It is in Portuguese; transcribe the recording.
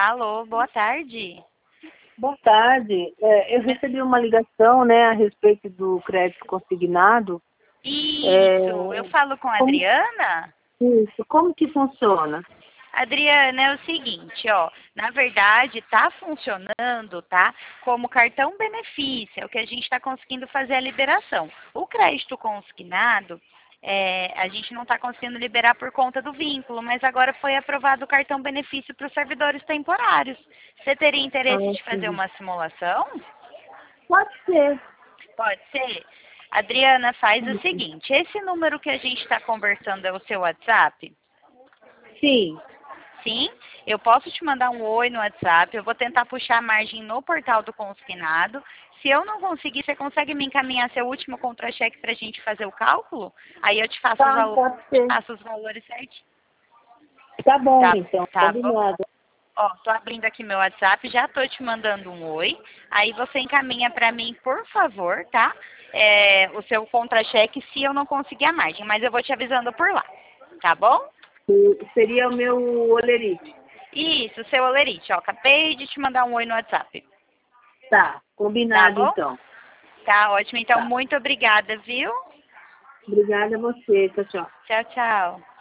Alô, boa tarde. Boa tarde. Eu recebi uma ligação, né, a respeito do crédito consignado. Isso, eu falo com a Como, Adriana? isso, como que funciona? Adriana, é o seguinte, ó, na verdade está funcionando, tá, como cartão benefício, é o que a gente está conseguindo fazer a liberação. O crédito consignado, a gente não está conseguindo liberar por conta do vínculo, mas agora foi aprovado o cartão benefício para os servidores temporários. Você teria interesse Ah, de fazer sim. uma simulação? Pode ser. Pode ser? Adriana, faz o seguinte, esse número que a gente está conversando é o seu WhatsApp? Sim. Sim, eu posso te mandar um oi no WhatsApp, eu vou tentar puxar a margem no portal do consignado. Se eu não conseguir, você consegue me encaminhar seu último contra-cheque para a gente fazer o cálculo? Aí eu te faço Tá, pode ser. os valores certinho. Tá bom, Tá, então. tá bom? Combinado. Ó, tô abrindo aqui meu WhatsApp, já tô te mandando um oi. Aí você encaminha para mim, por favor, tá? O seu contra-cheque se eu não conseguir a margem, mas eu vou te avisando por lá, tá bom? Seria o meu olerite. Isso, seu Olerite, ó, acabei de te mandar um oi no WhatsApp. Tá, Tá combinado, bom? então. Tá ótimo. Então, Tá. muito obrigada, viu? Obrigada a você. Tchau, tchau. Tchau, tchau.